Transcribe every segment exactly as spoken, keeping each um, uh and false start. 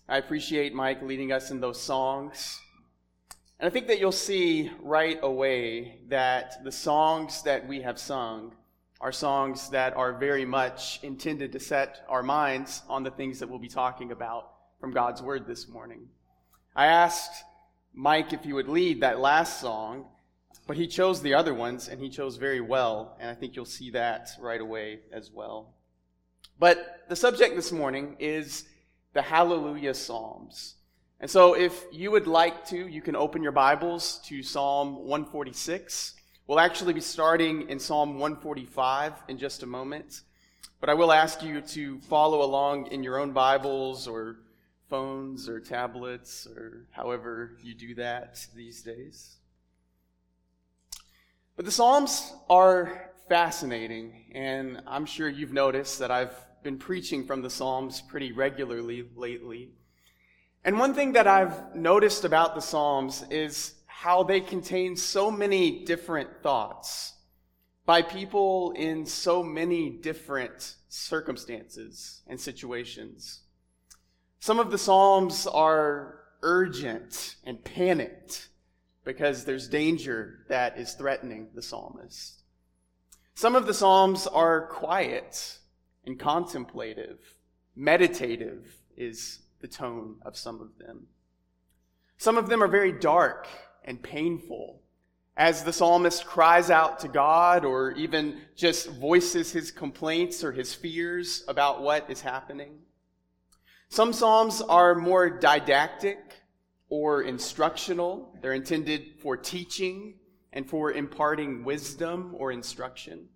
I appreciate Mike leading us in those songs. And I think that you'll see right away that the songs that we have sung are songs that are very much intended to set our minds on the things that we'll be talking about from God's Word this morning. I asked Mike if he would lead that last song, but he chose the other ones, and he chose very well, and I think you'll see that right away as well. But the subject this morning is the Hallelujah Psalms. And so if you would like to, you can open your Bibles to Psalm one forty-six. We'll actually be starting in Psalm one forty-five in just a moment. But I will ask you to follow along in your own Bibles or phones or tablets or however you do that these days. But the Psalms are fascinating, and I'm sure you've noticed that I've been preaching from the Psalms pretty regularly lately. And one thing that I've noticed about the Psalms is how they contain so many different thoughts by people in so many different circumstances and situations. Some of the Psalms are urgent and panicked because there's danger that is threatening the psalmist. Some of the Psalms are quiet and contemplative. Meditative is the tone of some of them. Some of them are very dark and painful, as the psalmist cries out to God or even just voices his complaints or his fears about what is happening. Some psalms are more didactic or instructional. They're intended for teaching and for imparting wisdom or instruction.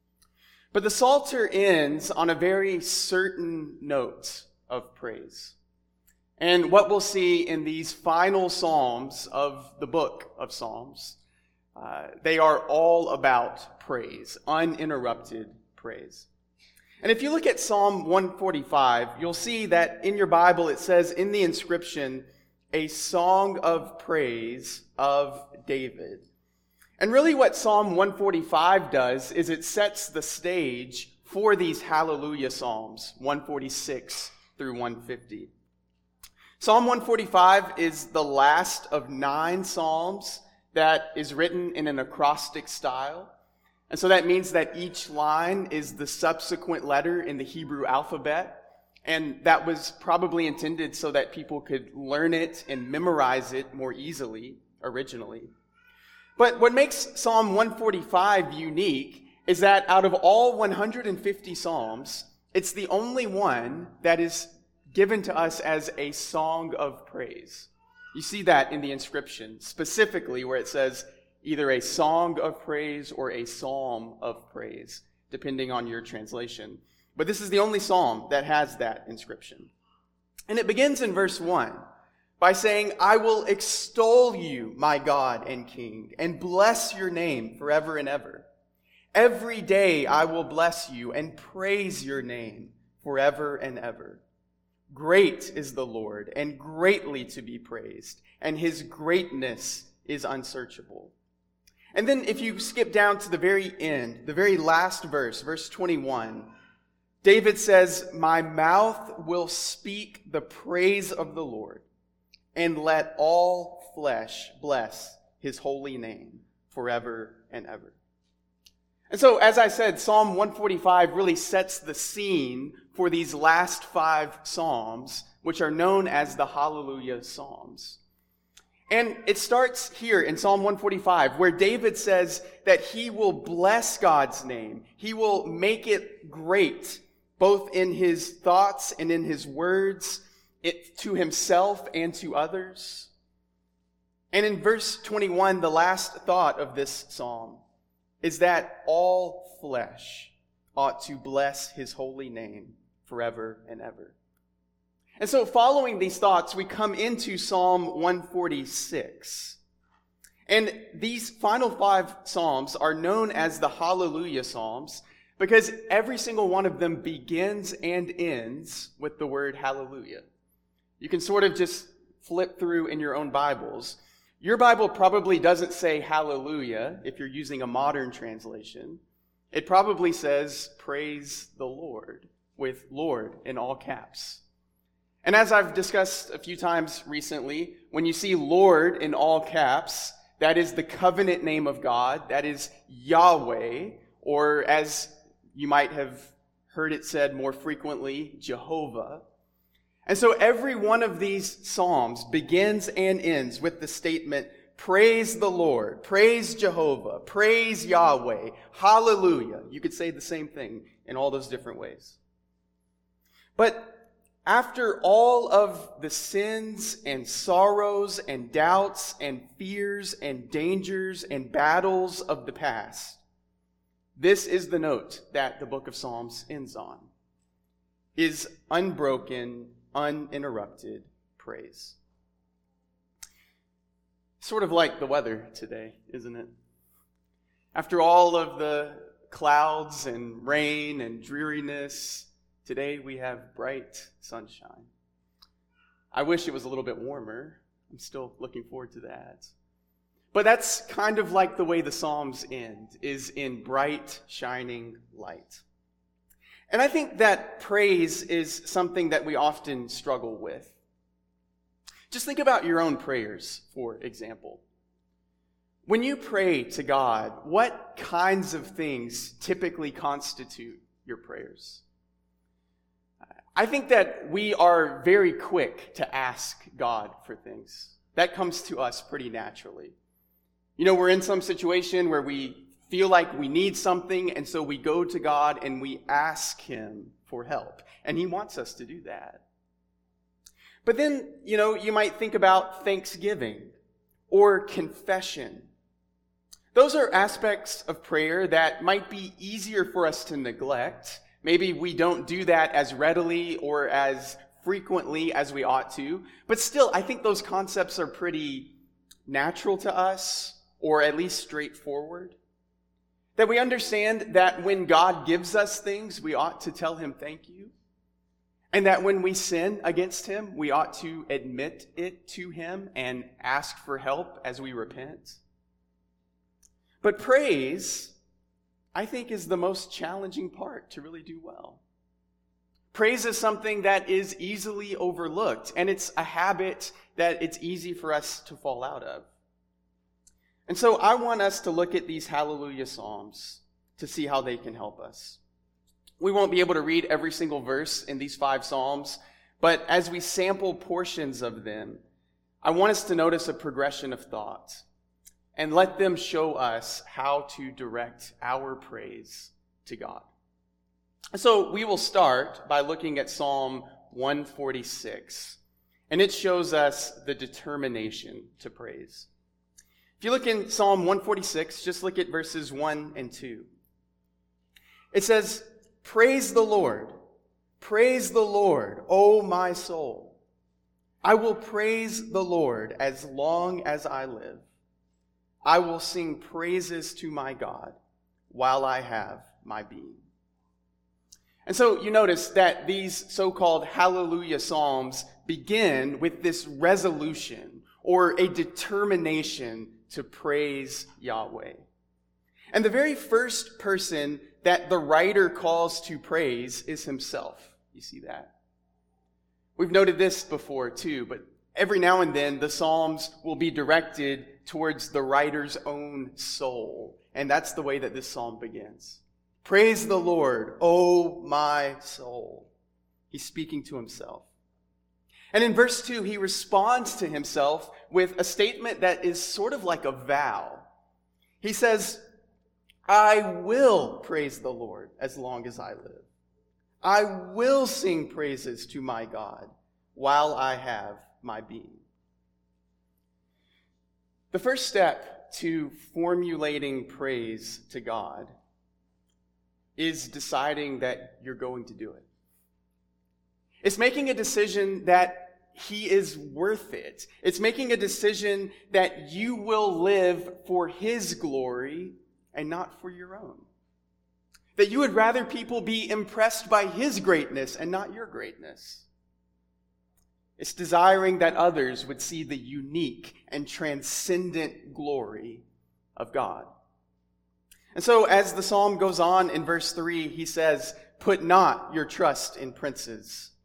But the Psalter ends on a very certain note of praise. And what we'll see in these final psalms of the book of Psalms, uh, they are all about praise, uninterrupted praise. And if you look at Psalm one forty-five, you'll see that in your Bible it says in the inscription, a song of praise of David. And really what Psalm one forty-five does is it sets the stage for these Hallelujah Psalms, one forty-six through one fifty. Psalm one forty-five is the last of nine Psalms that is written in an acrostic style. And so that means that each line is the subsequent letter in the Hebrew alphabet. And that was probably intended so that people could learn it and memorize it more easily originally. But what makes Psalm one forty-five unique is that out of all one hundred fifty Psalms, it's the only one that is given to us as a song of praise. You see that in the inscription, specifically where it says either a song of praise or a psalm of praise, depending on your translation. But this is the only psalm that has that inscription. And it begins in verse one by saying, I will extol you, my God and King, and bless your name forever and ever. Every day I will bless you and praise your name forever and ever. Great is the Lord, and greatly to be praised, and his greatness is unsearchable. And then if you skip down to the very end, the very last verse, verse twenty-one, David says, my mouth will speak the praise of the Lord, and let all flesh bless his holy name forever and ever. And so, as I said, Psalm one forty-five really sets the scene for these last five Psalms, which are known as the Hallelujah Psalms. And it starts here in Psalm one forty-five, where David says that he will bless God's name. He will make it great, both in his thoughts and in his words, it, to himself and to others. And in verse twenty-one, the last thought of this psalm is that all flesh ought to bless his holy name forever and ever. And so following these thoughts, we come into Psalm one forty-six. And these final five Psalms are known as the Hallelujah Psalms because every single one of them begins and ends with the word hallelujah. You can sort of just flip through in your own Bibles. Your Bible probably doesn't say hallelujah if you're using a modern translation. It probably says praise the Lord with Lord in all caps. And as I've discussed a few times recently, when you see Lord in all caps, that is the covenant name of God. That is Yahweh, or as you might have heard it said more frequently, Jehovah. And so every one of these psalms begins and ends with the statement, praise the Lord, praise Jehovah, praise Yahweh, hallelujah. You could say the same thing in all those different ways. But after all of the sins and sorrows and doubts and fears and dangers and battles of the past, this is the note that the book of Psalms ends on, is unbroken, uninterrupted praise. Sort of like the weather today, isn't it? After all of the clouds and rain and dreariness, today we have bright sunshine. I wish it was a little bit warmer. I'm still looking forward to that. But that's kind of like the way the Psalms end, is in bright, shining light. And I think that praise is something that we often struggle with. Just think about your own prayers, for example. When you pray to God, what kinds of things typically constitute your prayers? I think that we are very quick to ask God for things. That comes to us pretty naturally. You know, we're in some situation where we feel like we need something, and so we go to God and we ask Him for help. And He wants us to do that. But then, you know, you might think about thanksgiving or confession. Those are aspects of prayer that might be easier for us to neglect. Maybe we don't do that as readily or as frequently as we ought to. But still, I think those concepts are pretty natural to us, or at least straightforward. That we understand that when God gives us things, we ought to tell Him thank you. And that when we sin against Him, we ought to admit it to Him and ask for help as we repent. But praise, I think, is the most challenging part to really do well. Praise is something that is easily overlooked, and it's a habit that it's easy for us to fall out of. And so I want us to look at these Hallelujah Psalms to see how they can help us. We won't be able to read every single verse in these five Psalms, but as we sample portions of them, I want us to notice a progression of thought and let them show us how to direct our praise to God. So we will start by looking at Psalm one forty-six, and it shows us the determination to praise. If you look in Psalm one forty-six, just look at verses one and two. It says, "Praise the Lord, praise the Lord, O my soul. I will praise the Lord as long as I live. I will sing praises to my God while I have my being." And so you notice that these so-called Hallelujah Psalms begin with this resolution or a determination to praise Yahweh. And the very first person that the writer calls to praise is himself. You see that? We've noted this before too, but every now and then the Psalms will be directed towards the writer's own soul. And that's the way that this psalm begins. Praise the Lord, O my soul. He's speaking to himself. And in verse two, he responds to himself with a statement that is sort of like a vow. He says, I will praise the Lord as long as I live. I will sing praises to my God while I have my being. The first step to formulating praise to God is deciding that you're going to do it. It's making a decision that He is worth it. It's making a decision that you will live for His glory and not for your own. That you would rather people be impressed by His greatness and not your greatness. It's desiring that others would see the unique and transcendent glory of God. And so as the psalm goes on in verse three, he says, put not your trust in princes.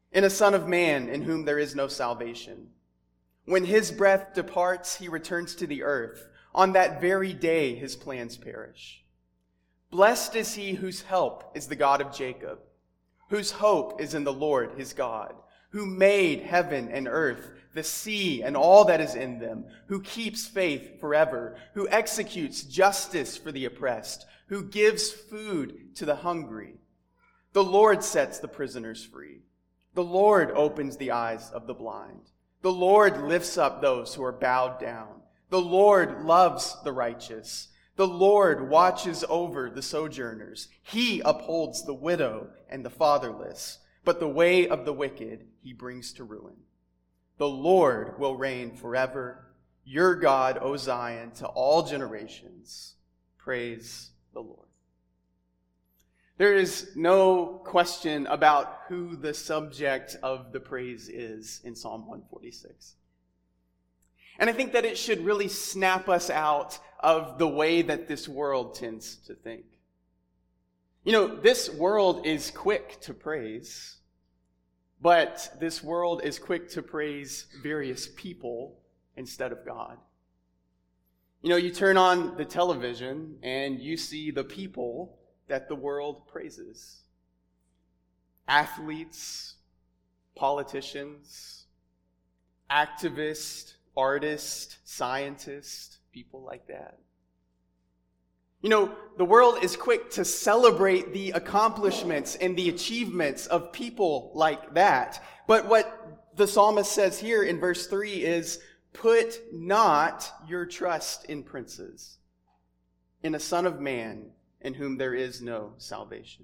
in a Son of Man in whom there is no salvation. When his breath departs, he returns to the earth. On that very day, his plans perish. Blessed is he whose help is the God of Jacob, whose hope is in the Lord his God, who made heaven and earth, the sea and all that is in them, who keeps faith forever, who executes justice for the oppressed, who gives food to the hungry. The Lord sets the prisoners free. The Lord opens the eyes of the blind. The Lord lifts up those who are bowed down. The Lord loves the righteous. The Lord watches over the sojourners. He upholds the widow and the fatherless, but the way of the wicked he brings to ruin. The Lord will reign forever. Your God, O Zion, to all generations. Praise the Lord. There is no question about who the subject of the praise is in Psalm one forty-six. And I think that it should really snap us out of the way that this world tends to think. You know, this world is quick to praise, but this world is quick to praise various people instead of God. You know, you turn on the television and you see the people that the world praises. Athletes, politicians, activists, artists, scientists, people like that. You know, the world is quick to celebrate the accomplishments and the achievements of people like that. But what the psalmist says here in verse three is, put not your trust in princes, in a son of man in whom there is no salvation.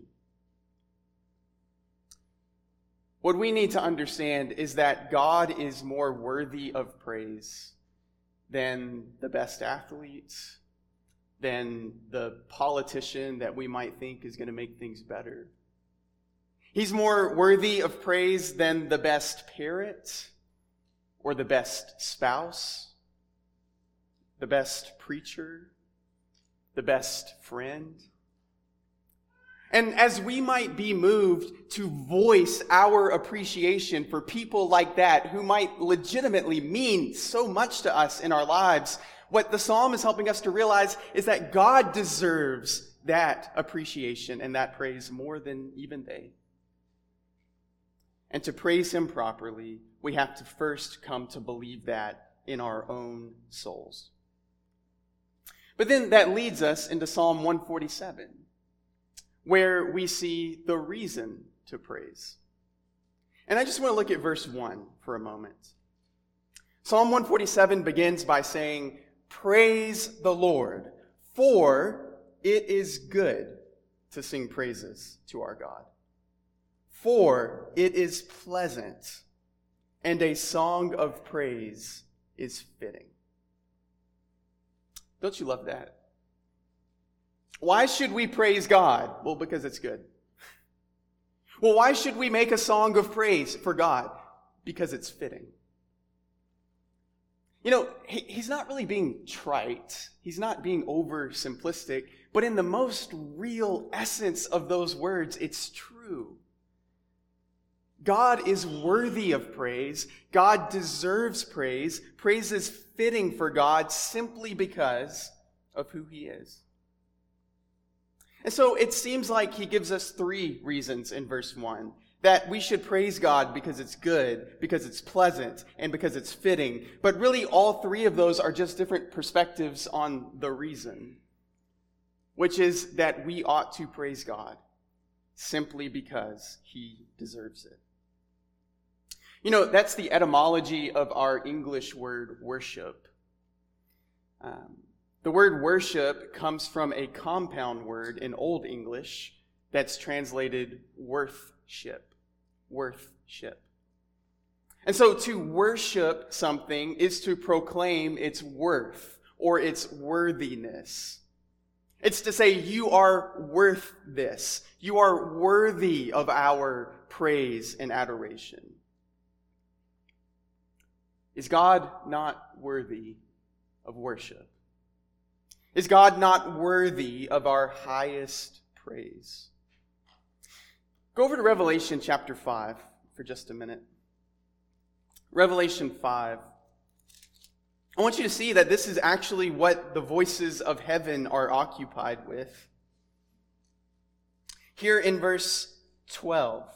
What we need to understand is that God is more worthy of praise than the best athlete, than the politician that we might think is going to make things better. He's more worthy of praise than the best parent or the best spouse, the best preacher, the best friend. And as we might be moved to voice our appreciation for people like that who might legitimately mean so much to us in our lives, what the psalm is helping us to realize is that God deserves that appreciation and that praise more than even they. And to praise him properly, we have to first come to believe that in our own souls. But then that leads us into Psalm one forty-seven, where we see the reason to praise. And I just want to look at verse one for a moment. Psalm one forty-seven begins by saying, "Praise the Lord, for it is good to sing praises to our God. For it is pleasant, and a song of praise is fitting." Don't you love that? Why should we praise God? Well, because it's good. Well, why should we make a song of praise for God? Because it's fitting. You know, he, he's not really being trite. He's not being oversimplistic. But in the most real essence of those words, it's true. God is worthy of praise. God deserves praise. Praise is fitting for God simply because of who he is. And so it seems like he gives us three reasons in verse one. That we should praise God because it's good, because it's pleasant, and because it's fitting. But really all three of those are just different perspectives on the reason. Which is that we ought to praise God simply because he deserves it. You know, that's the etymology of our English word worship. Um, the word worship comes from a compound word in Old English that's translated worthship. Worthship. And so to worship something is to proclaim its worth or its worthiness. It's to say you are worth this. You are worthy of our praise and adoration. Is God not worthy of worship? Is God not worthy of our highest praise? Go over to Revelation chapter five for just a minute. Revelation five. I want you to see that this is actually what the voices of heaven are occupied with. Here in verse twelve,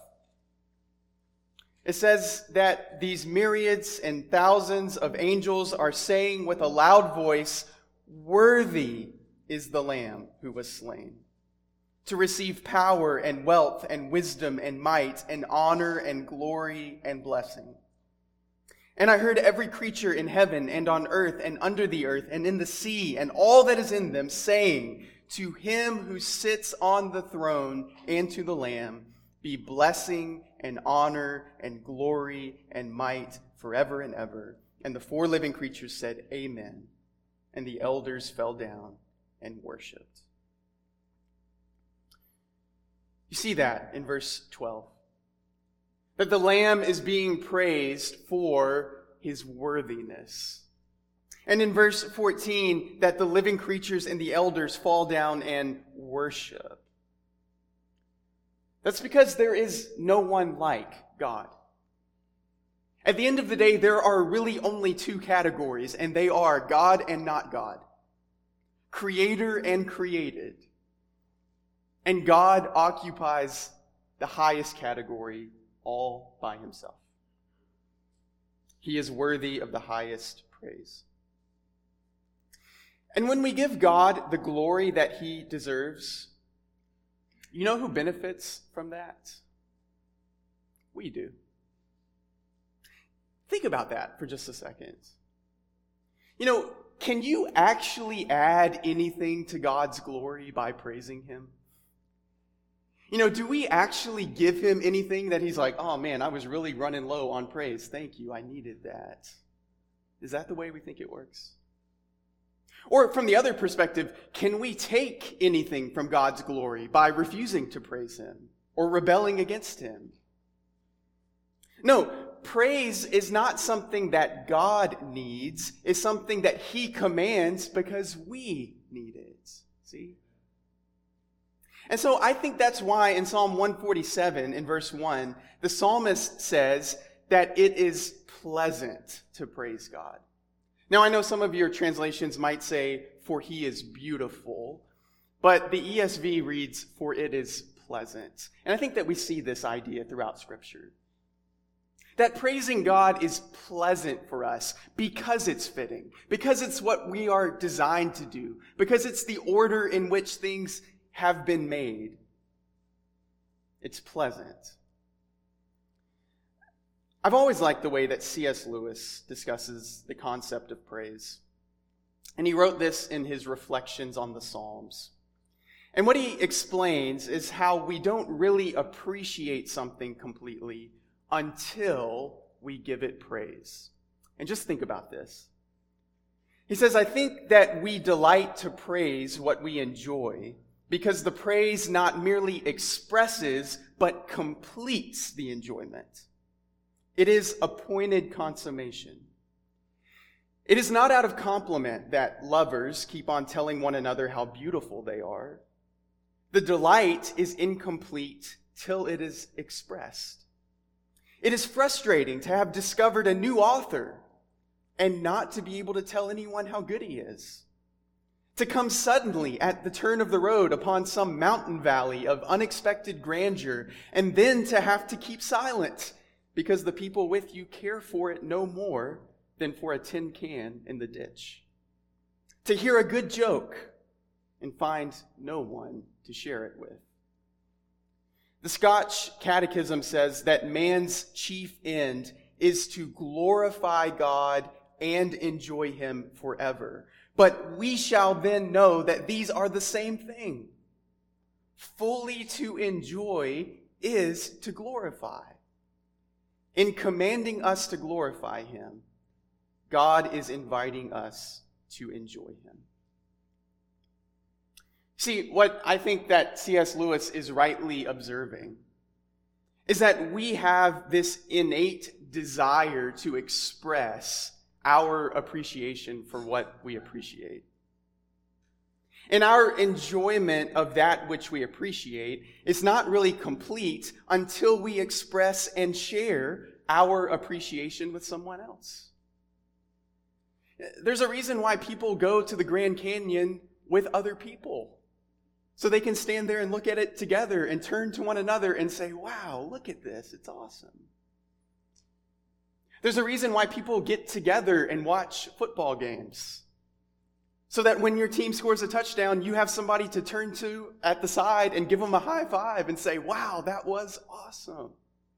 it says that these myriads and thousands of angels are saying with a loud voice, "Worthy is the Lamb who was slain, to receive power and wealth and wisdom and might and honor and glory and blessing." And I heard every creature in heaven and on earth and under the earth and in the sea and all that is in them saying, "To him who sits on the throne and to the Lamb be blessing and honor and glory and might forever and ever." And the four living creatures said, "Amen." And the elders fell down and worshipped. You see that in verse twelve. That the Lamb is being praised for his worthiness. And in verse fourteen, that the living creatures and the elders fall down and worship. That's because there is no one like God. At the end of the day, there are really only two categories, and they are God and not God. Creator and created. And God occupies the highest category all by himself. He is worthy of the highest praise. And when we give God the glory that he deserves, you know who benefits from that? We do. Think about that for just a second. You know, can you actually add anything to God's glory by praising him? You know, do we actually give him anything that he's like, "Oh man, I was really running low on praise. Thank you, I needed that." Is that the way we think it works? Or from the other perspective, can we take anything from God's glory by refusing to praise him or rebelling against him? No, praise is not something that God needs. It's something that he commands because we need it. See? And so I think that's why in Psalm one forty-seven, in verse one, the psalmist says that it is pleasant to praise God. Now, I know some of your translations might say, "For he is beautiful," but the E S V reads, "For it is pleasant." And I think that we see this idea throughout Scripture. That praising God is pleasant for us because it's fitting, because it's what we are designed to do, because it's the order in which things have been made. It's pleasant. I've always liked the way that C S Lewis discusses the concept of praise. And he wrote this in his Reflections on the Psalms. And what he explains is how we don't really appreciate something completely until we give it praise. And just think about this. He says, "I think that we delight to praise what we enjoy, because the praise not merely expresses, but completes the enjoyment. It is appointed consummation. It is not out of compliment that lovers keep on telling one another how beautiful they are. The delight is incomplete till it is expressed. It is frustrating to have discovered a new author and not to be able to tell anyone how good he is. To come suddenly at the turn of the road upon some mountain valley of unexpected grandeur, and then to have to keep silent because the people with you care for it no more than for a tin can in the ditch. To hear a good joke and find no one to share it with." The Scotch Catechism says that man's chief end is to glorify God and enjoy him forever. But we shall then know that these are the same thing. Fully to enjoy is to glorify. In commanding us to glorify him, God is inviting us to enjoy him. See, what I think that C S Lewis is rightly observing is that we have this innate desire to express our appreciation for what we appreciate. And our enjoyment of that which we appreciate is not really complete until we express and share our appreciation with someone else. There's a reason why people go to the Grand Canyon with other people, so they can stand there and look at it together and turn to one another and say, wow, look at this, it's awesome. There's a reason why people get together and watch football games, so that when your team scores a touchdown, you have somebody to turn to at the side and give them a high five and say, wow, that was awesome.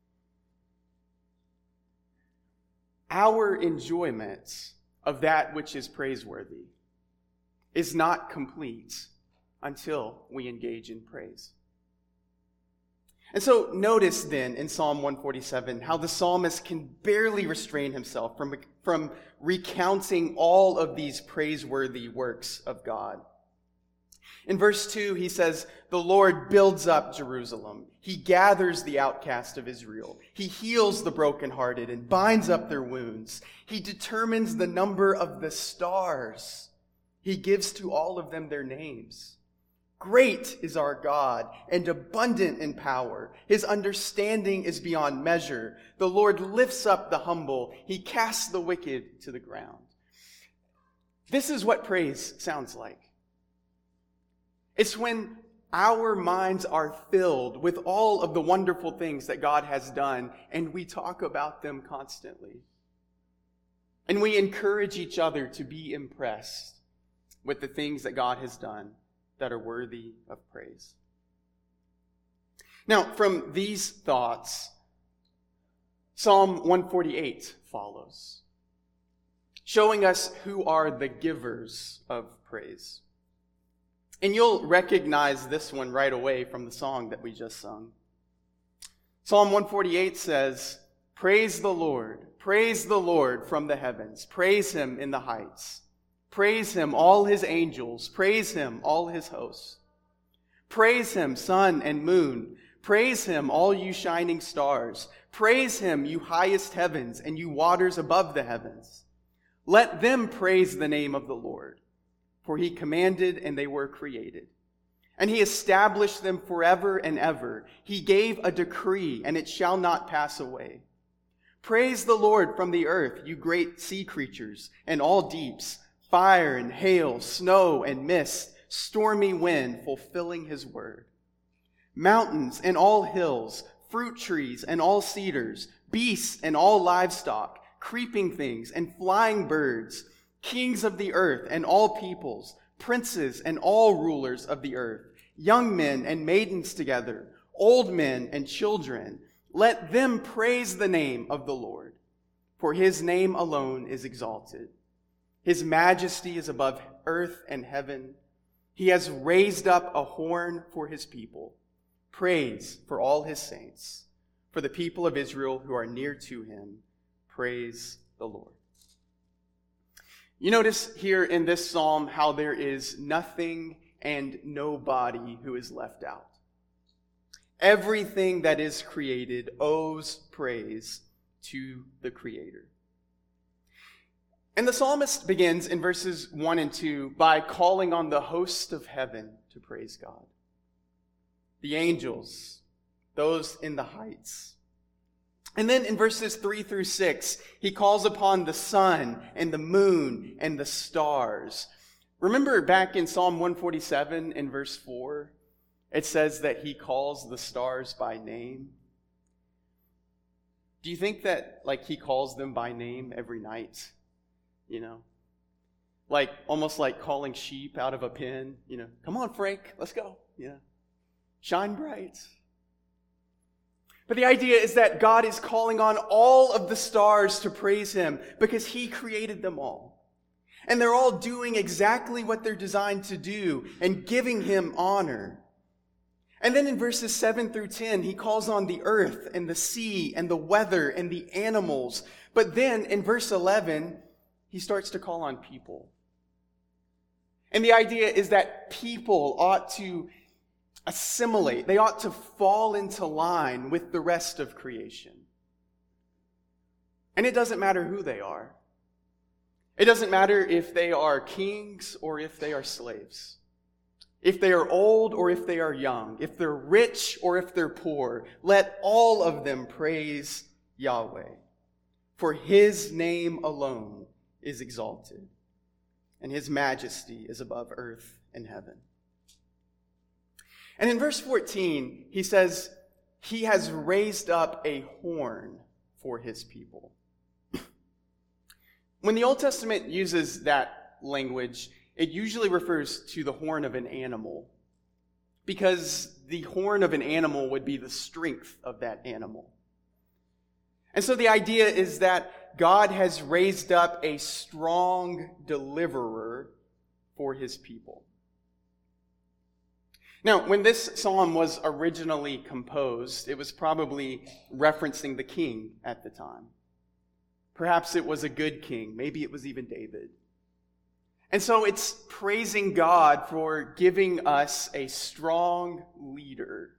Our enjoyment of that which is praiseworthy is not complete until we engage in praise. And so notice then in Psalm one forty-seven how the psalmist can barely restrain himself from, from recounting all of these praiseworthy works of God. In verse two, he says, the Lord builds up Jerusalem. He gathers the outcast of Israel. He heals the brokenhearted and binds up their wounds. He determines the number of the stars. He gives to all of them their names. Great is our God and abundant in power. His understanding is beyond measure. The Lord lifts up the humble. He casts the wicked to the ground. This is what praise sounds like. It's when our minds are filled with all of the wonderful things that God has done, and we talk about them constantly. And we encourage each other to be impressed with the things that God has done that are worthy of praise. Now, from these thoughts, Psalm one forty-eight follows, showing us who are the givers of praise. And you'll recognize this one right away from the song that we just sung. Psalm one forty-eight says, praise the Lord, praise the Lord from the heavens, praise him in the heights. Praise him, all his angels. Praise him, all his hosts. Praise him, sun and moon. Praise him, all you shining stars. Praise him, you highest heavens, and you waters above the heavens. Let them praise the name of the Lord, for he commanded and they were created. And he established them forever and ever. He gave a decree, and it shall not pass away. Praise the Lord from the earth, you great sea creatures, and all deeps, fire and hail, snow and mist, stormy wind, fulfilling his word. Mountains and all hills, fruit trees and all cedars, beasts and all livestock, creeping things and flying birds, kings of the earth and all peoples, princes and all rulers of the earth, young men and maidens together, old men and children. Let them praise the name of the Lord, for his name alone is exalted. His majesty is above earth and heaven. He has raised up a horn for his people. Praise for all his saints, for the people of Israel who are near to him. Praise the Lord. You notice here in this psalm how there is nothing and nobody who is left out. Everything that is created owes praise to the Creator. And the psalmist begins in verses one and two by calling on the host of heaven to praise God. The angels, those in the heights. And then in verses three through six, he calls upon the sun and the moon and the stars. Remember back in Psalm one forty-seven in verse four, it says that he calls the stars by name. Do you think that like he calls them by name every night? You know, like almost like calling sheep out of a pen, you know, come on, Frank, let's go. Yeah. Shine bright. But the idea is that God is calling on all of the stars to praise him because he created them all. And they're all doing exactly what they're designed to do and giving him honor. And then in verses seven through ten, he calls on the earth and the sea and the weather and the animals. But then in verse eleven, he starts to call on people. And the idea is that people ought to assimilate. They ought to fall into line with the rest of creation. And it doesn't matter who they are. It doesn't matter if they are kings or if they are slaves. If they are old or if they are young, if they're rich or if they're poor, let all of them praise Yahweh. For his name alone is exalted, and his majesty is above earth and heaven. And in verse fourteen, he says, he has raised up a horn for his people. When the Old Testament uses that language, it usually refers to the horn of an animal, because the horn of an animal would be the strength of that animal. And so the idea is that God has raised up a strong deliverer for his people. Now, when this psalm was originally composed, it was probably referencing the king at the time. Perhaps it was a good king. Maybe it was even David. And so it's praising God for giving us a strong leader.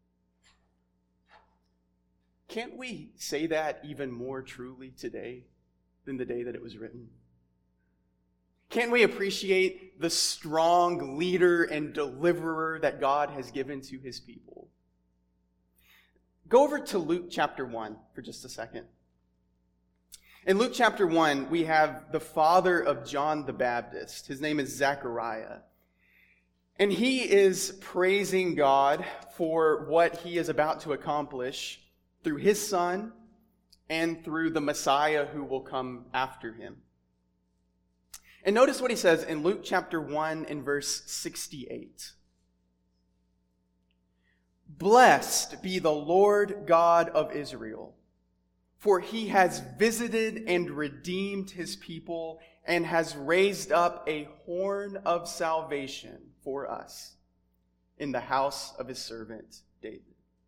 Can't we say that even more truly today than the day that it was written? Can't we appreciate the strong leader and deliverer that God has given to his people? Go over to Luke chapter one for just a second. In Luke chapter one, we have the father of John the Baptist. His name is Zechariah. And he is praising God for what he is about to accomplish through his son and through the Messiah who will come after him. And notice what he says in Luke chapter one and verse sixty-eight. Blessed be the Lord God of Israel, for he has visited and redeemed his people and has raised up a horn of salvation for us in the house of his servant David.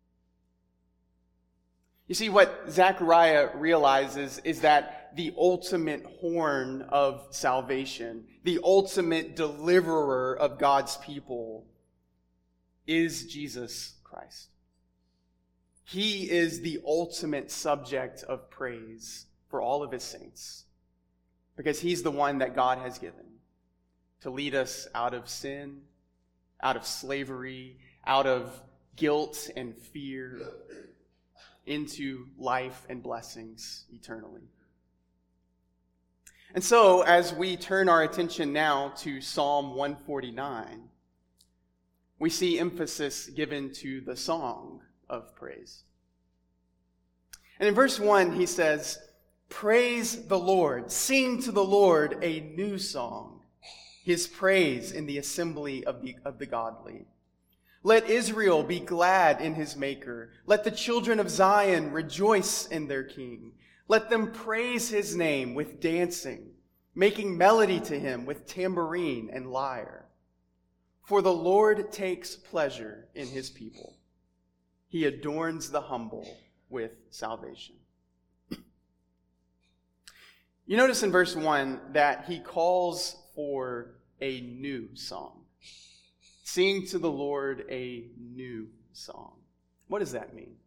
You see, what Zechariah realizes is that the ultimate horn of salvation, the ultimate deliverer of God's people, is Jesus Christ. He is the ultimate subject of praise for all of his saints, because he's the one that God has given to lead us out of sin, out of slavery, out of guilt and fear, into life and blessings eternally. And so, as we turn our attention now to Psalm one forty-nine, we see emphasis given to the song of praise. And in verse one, he says, "Praise the Lord, sing to the Lord a new song, his praise in the assembly of the, of the godly. Let Israel be glad in his maker. Let the children of Zion rejoice in their king. Let them praise his name with dancing, making melody to him with tambourine and lyre. For the Lord takes pleasure in his people. He adorns the humble with salvation." You notice in verse one that he calls for a new song. Sing to the Lord a new song. What does that mean?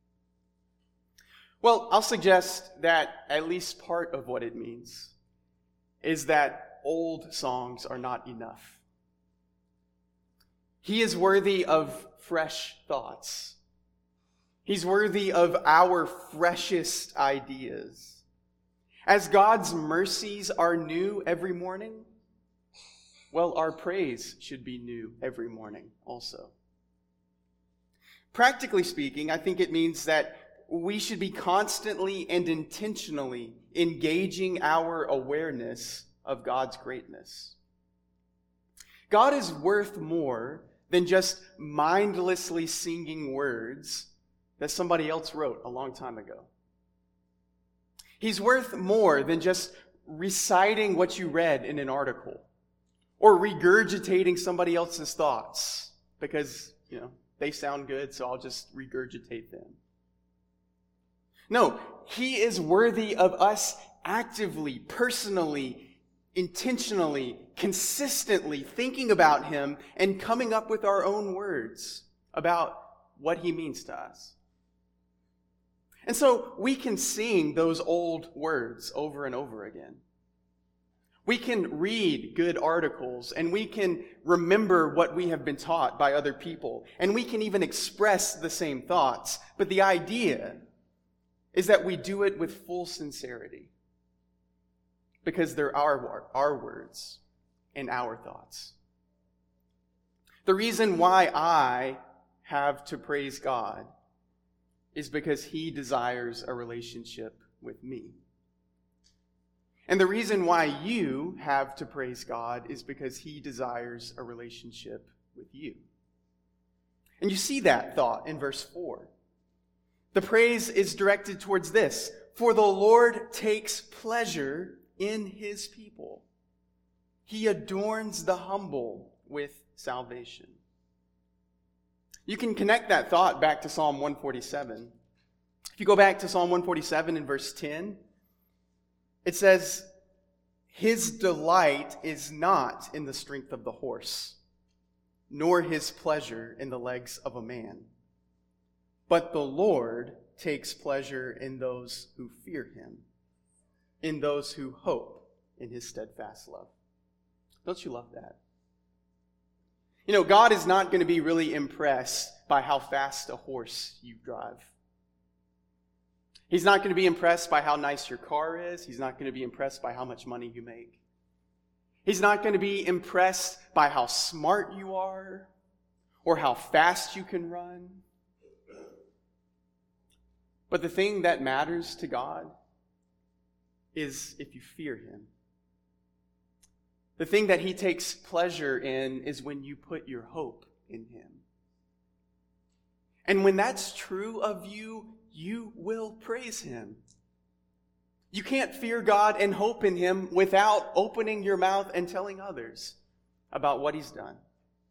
Well, I'll suggest that at least part of what it means is that old songs are not enough. He is worthy of fresh thoughts. He's worthy of our freshest ideas. As God's mercies are new every morning, well, our praise should be new every morning also. Practically speaking, I think it means that we should be constantly and intentionally engaging our awareness of God's greatness. God is worth more than just mindlessly singing words that somebody else wrote a long time ago. He's worth more than just reciting what you read in an article or regurgitating somebody else's thoughts because, you know, they sound good, so I'll just regurgitate them. No, he is worthy of us actively, personally, intentionally, consistently thinking about him and coming up with our own words about what he means to us. And so we can sing those old words over and over again. We can read good articles, and we can remember what we have been taught by other people, and we can even express the same thoughts. But the idea is that we do it with full sincerity, because they're our, our words and our thoughts. The reason why I have to praise God is because He desires a relationship with me. And the reason why you have to praise God is because He desires a relationship with you. And you see that thought in verse four. The praise is directed towards this: for the Lord takes pleasure in His people. He adorns the humble with salvation. You can connect that thought back to Psalm one forty-seven. If you go back to Psalm one forty-seven in verse ten, it says, His delight is not in the strength of the horse, nor His pleasure in the legs of a man. But the Lord takes pleasure in those who fear Him, in those who hope in His steadfast love. Don't you love that? You know, God is not going to be really impressed by how fast a horse you drive. He's not going to be impressed by how nice your car is. He's not going to be impressed by how much money you make. He's not going to be impressed by how smart you are or how fast you can run. But the thing that matters to God is if you fear Him. The thing that He takes pleasure in is when you put your hope in Him. And when that's true of you, you will praise Him. You can't fear God and hope in Him without opening your mouth and telling others about what He's done.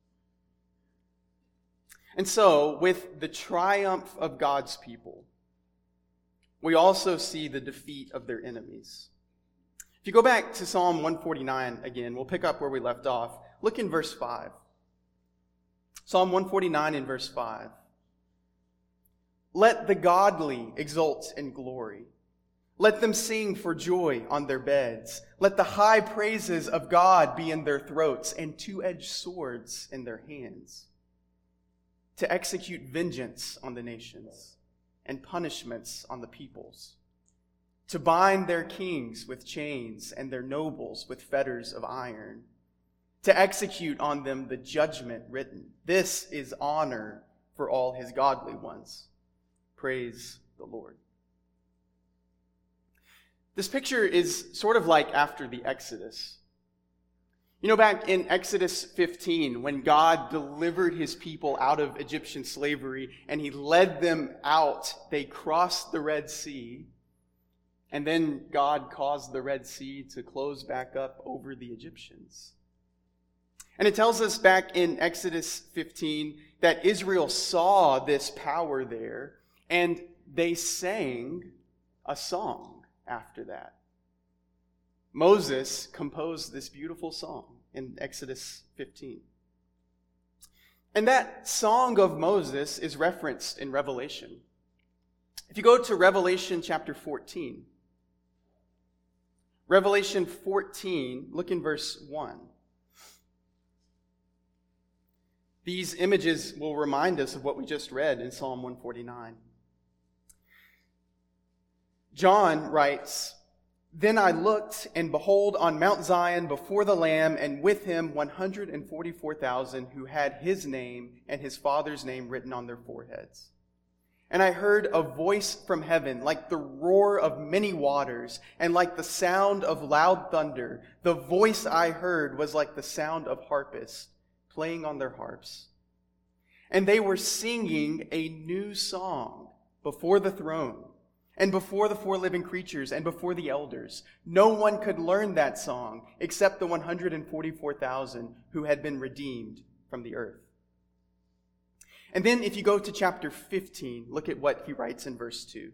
And so, with the triumph of God's people, we also see the defeat of their enemies. If you go back to Psalm one forty-nine again, we'll pick up where we left off. Look in verse five. Psalm one forty-nine in verse five. Let the godly exult in glory. Let them sing for joy on their beds. Let the high praises of God be in their throats and two-edged swords in their hands, to execute vengeance on the nations and punishments on the peoples, to bind their kings with chains and their nobles with fetters of iron, to execute on them the judgment written. This is honor for all His godly ones. Praise the Lord. This picture is sort of like after the Exodus. You know, back in Exodus fifteen, when God delivered His people out of Egyptian slavery and He led them out, they crossed the Red Sea, and then God caused the Red Sea to close back up over the Egyptians. And it tells us back in Exodus fifteen that Israel saw this power there, and they sang a song after that. Moses composed this beautiful song in Exodus fifteen. And that song of Moses is referenced in Revelation. If you go to Revelation chapter fourteen, Revelation fourteen, look in verse one. These images will remind us of what we just read in Psalm one forty-nine. John writes, Then I looked, and behold, on Mount Zion before the Lamb, and with Him one hundred forty-four thousand who had His name and His Father's name written on their foreheads. And I heard a voice from heaven, like the roar of many waters, and like the sound of loud thunder. The voice I heard was like the sound of harpists playing on their harps. And they were singing a new song before the throne, and before the four living creatures, and before the elders. No one could learn that song except the one hundred forty-four thousand who had been redeemed from the earth. And then if you go to chapter fifteen, look at what he writes in verse two.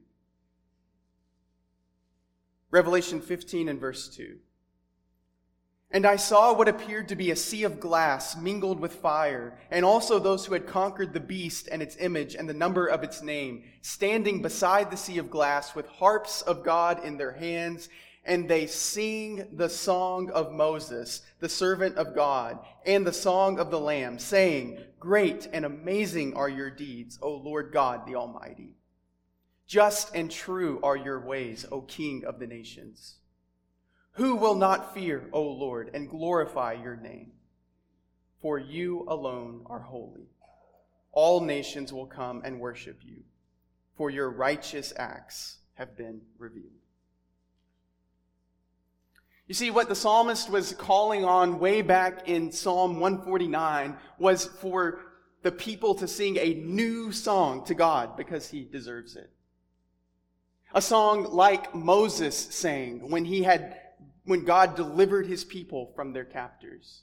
Revelation fifteen and verse two. And I saw what appeared to be a sea of glass mingled with fire, and also those who had conquered the beast and its image and the number of its name, standing beside the sea of glass with harps of God in their hands, and they sing the song of Moses, the servant of God, and the song of the Lamb, saying, "Great and amazing are your deeds, O Lord God the Almighty. Just and true are your ways, O King of the nations. Who will not fear, O Lord, and glorify your name? For you alone are holy. All nations will come and worship you, for your righteous acts have been revealed." You see, what the psalmist was calling on way back in Psalm one forty-nine was for the people to sing a new song to God because he deserves it. A song like Moses sang when he had, when God delivered his people from their captors.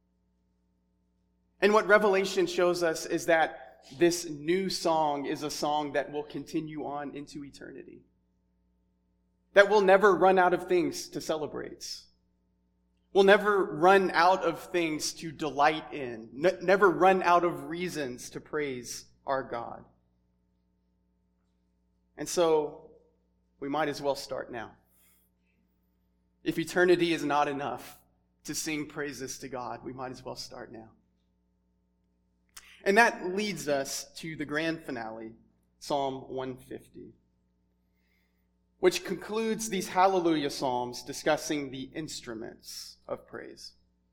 And what Revelation shows us is that this new song is a song that will continue on into eternity. That will never run out of things to celebrate. We'll never run out of things to delight in. N- never run out of reasons to praise our God. And so, we might as well start now. If eternity is not enough to sing praises to God, we might as well start now. And that leads us to the grand finale, Psalm one fifty, which concludes these Hallelujah Psalms discussing the instruments of praise.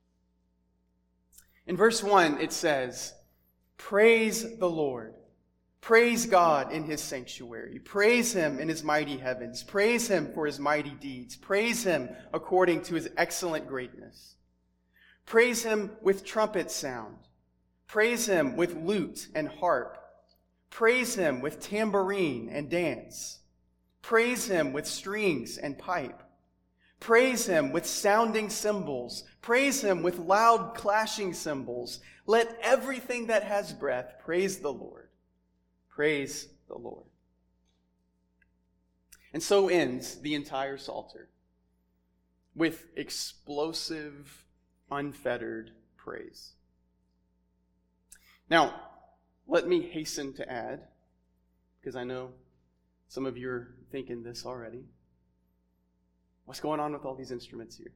In verse one, it says, "Praise the Lord. Praise God in his sanctuary. Praise him in his mighty heavens. Praise him for his mighty deeds. Praise him according to his excellent greatness. Praise him with trumpet sound. Praise him with lute and harp. Praise him with tambourine and dance. Praise him with strings and pipe. Praise him with sounding cymbals. Praise him with loud clashing cymbals. Let everything that has breath praise the Lord. Praise the Lord." And so ends the entire Psalter, with explosive, unfettered praise. Now, let me hasten to add, because I know some of you are thinking this already. What's going on with all these instruments here?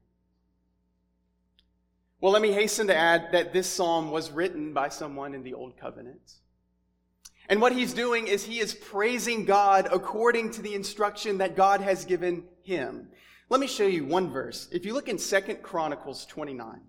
Well, let me hasten to add that this psalm was written by someone in the Old Covenant. And what he's doing is he is praising God according to the instruction that God has given him. Let me show you one verse. If you look in Second Chronicles twenty-nine.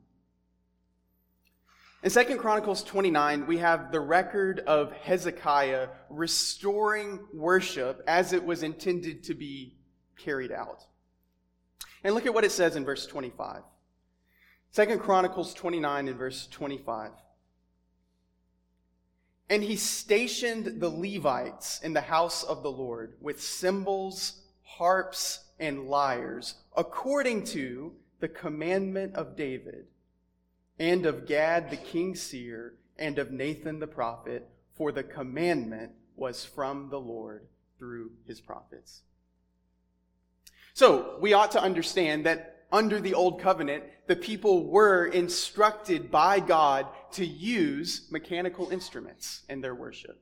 In Second Chronicles twenty-nine, we have the record of Hezekiah restoring worship as it was intended to be carried out. And look at what it says in verse twenty-five. Second Chronicles twenty-nine and verse twenty-five. "And he stationed the Levites in the house of the Lord with cymbals, harps, and lyres, according to the commandment of David, and of Gad the king's seer, and of Nathan the prophet, for the commandment was from the Lord through his prophets." So, we ought to understand that under the Old Covenant, the people were instructed by God to use mechanical instruments in their worship.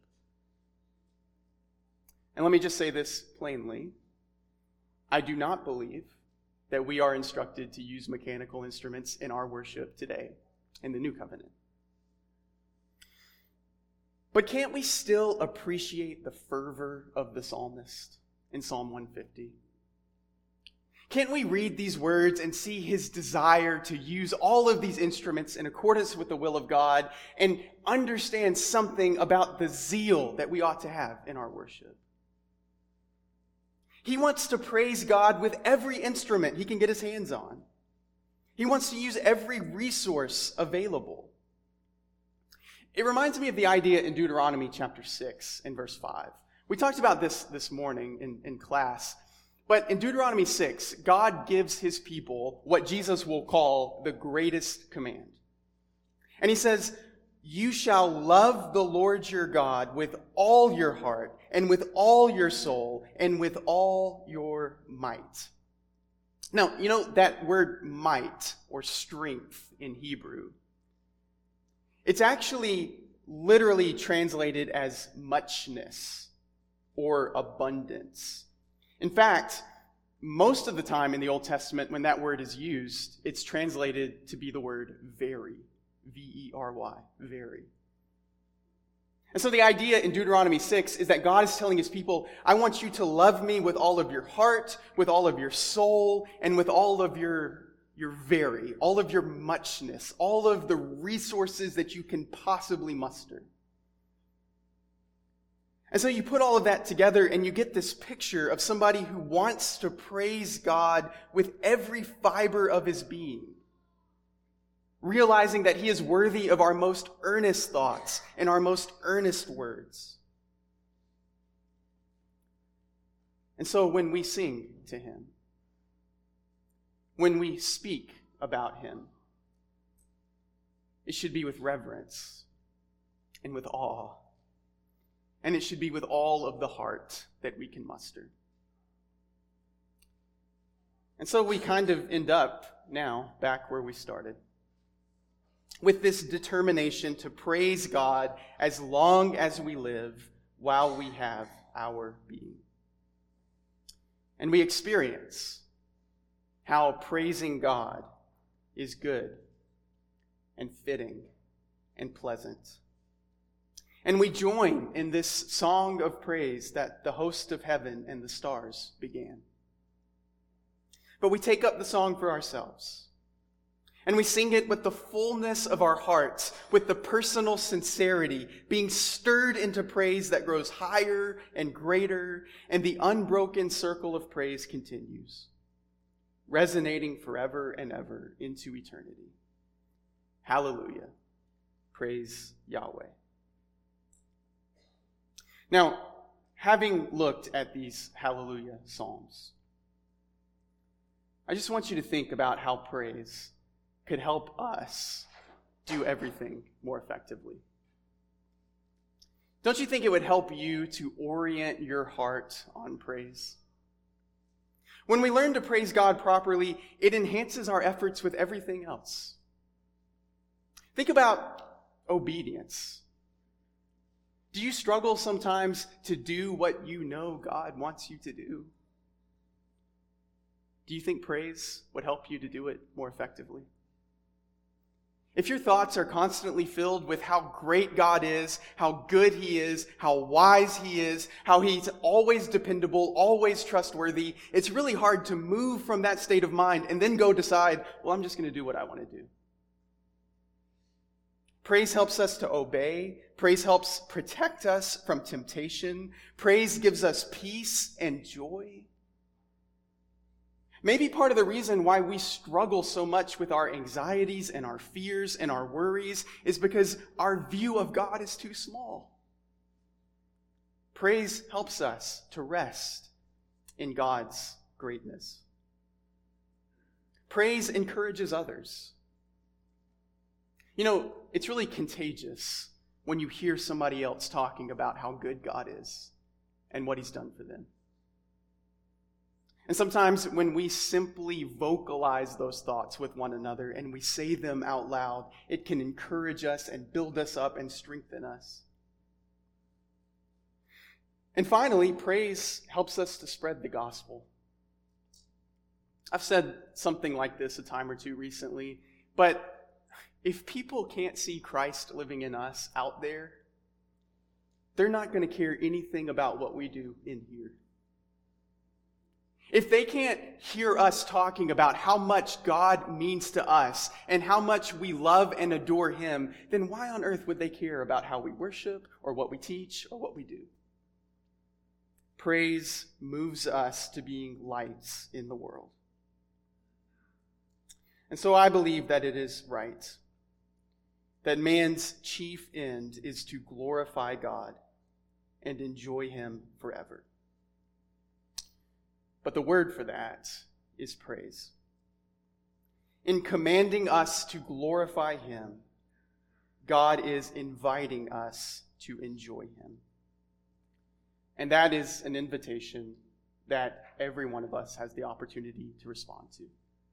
And let me just say this plainly. I do not believe that we are instructed to use mechanical instruments in our worship today in the New Covenant. But can't we still appreciate the fervor of the psalmist in Psalm one fifty? Can't we read these words and see his desire to use all of these instruments in accordance with the will of God and understand something about the zeal that we ought to have in our worship? He wants to praise God with every instrument he can get his hands on. He wants to use every resource available. It reminds me of the idea in Deuteronomy chapter six and verse five. We talked about this this morning in, in class. But in Deuteronomy six, God gives his people what Jesus will call the greatest command. And he says, "You shall love the Lord your God with all your heart and with all your soul and with all your might." Now, you know that word might or strength in Hebrew, it's actually literally translated as muchness or abundance. In fact, most of the time in the Old Testament, when that word is used, it's translated to be the word very. V E R Y, very. And so the idea in Deuteronomy six is that God is telling his people, I want you to love me with all of your heart, with all of your soul, and with all of your, your very, all of your muchness, all of the resources that you can possibly muster. And so you put all of that together and you get this picture of somebody who wants to praise God with every fiber of his being, realizing that he is worthy of our most earnest thoughts and our most earnest words. And so when we sing to him, when we speak about him, it should be with reverence and with awe. And it should be with all of the heart that we can muster. And so we kind of end up now back where we started, with this determination to praise God as long as we live while we have our being. And we experience how praising God is good and fitting and pleasant. And we join in this song of praise that the host of heaven and the stars began. But we take up the song for ourselves. And we sing it with the fullness of our hearts, with the personal sincerity, being stirred into praise that grows higher and greater, and the unbroken circle of praise continues, resonating forever and ever into eternity. Hallelujah. Praise Yahweh. Now, having looked at these Hallelujah Psalms, I just want you to think about how praise could help us do everything more effectively. Don't you think it would help you to orient your heart on praise? When we learn to praise God properly, it enhances our efforts with everything else. Think about obedience. Do you struggle sometimes to do what you know God wants you to do? Do you think praise would help you to do it more effectively? If your thoughts are constantly filled with how great God is, how good he is, how wise he is, how he's always dependable, always trustworthy, it's really hard to move from that state of mind and then go decide, well, I'm just going to do what I want to do. Praise helps us to obey. Praise helps protect us from temptation. Praise gives us peace and joy. Maybe part of the reason why we struggle so much with our anxieties and our fears and our worries is because our view of God is too small. Praise helps us to rest in God's greatness. Praise encourages others. You know, it's really contagious when you hear somebody else talking about how good God is and what he's done for them. And sometimes when we simply vocalize those thoughts with one another and we say them out loud, it can encourage us and build us up and strengthen us. And finally, praise helps us to spread the gospel. I've said something like this a time or two recently, but if people can't see Christ living in us out there, they're not going to care anything about what we do in here. If they can't hear us talking about how much God means to us and how much we love and adore him, then why on earth would they care about how we worship or what we teach or what we do? Praise moves us to being lights in the world. And so I believe that it is right that man's chief end is to glorify God and enjoy him forever. But the word for that is praise. In commanding us to glorify him, God is inviting us to enjoy him. And that is an invitation that every one of us has the opportunity to respond to.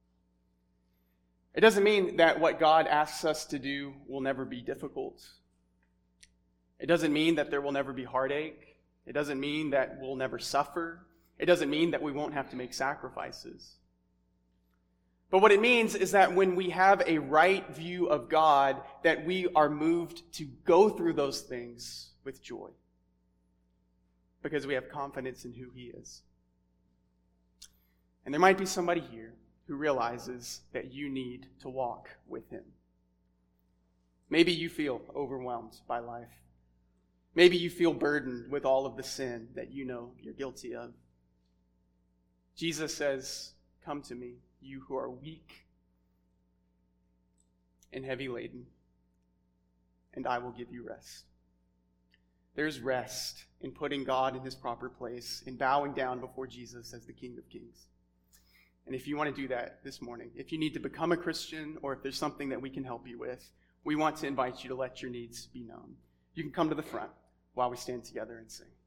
It doesn't mean that what God asks us to do will never be difficult. It doesn't mean that there will never be heartache. It doesn't mean that we'll never suffer. It doesn't mean that we won't have to make sacrifices. But what it means is that when we have a right view of God, that we are moved to go through those things with joy. Because we have confidence in who He is. And there might be somebody here who realizes that you need to walk with Him. Maybe you feel overwhelmed by life. Maybe you feel burdened with all of the sin that you know you're guilty of. Jesus says, "Come to me, you who are weak and heavy laden, and I will give you rest." There's rest in putting God in His proper place, in bowing down before Jesus as the King of Kings. And if you want to do that this morning, if you need to become a Christian, or if there's something that we can help you with, we want to invite you to let your needs be known. You can come to the front while we stand together and sing.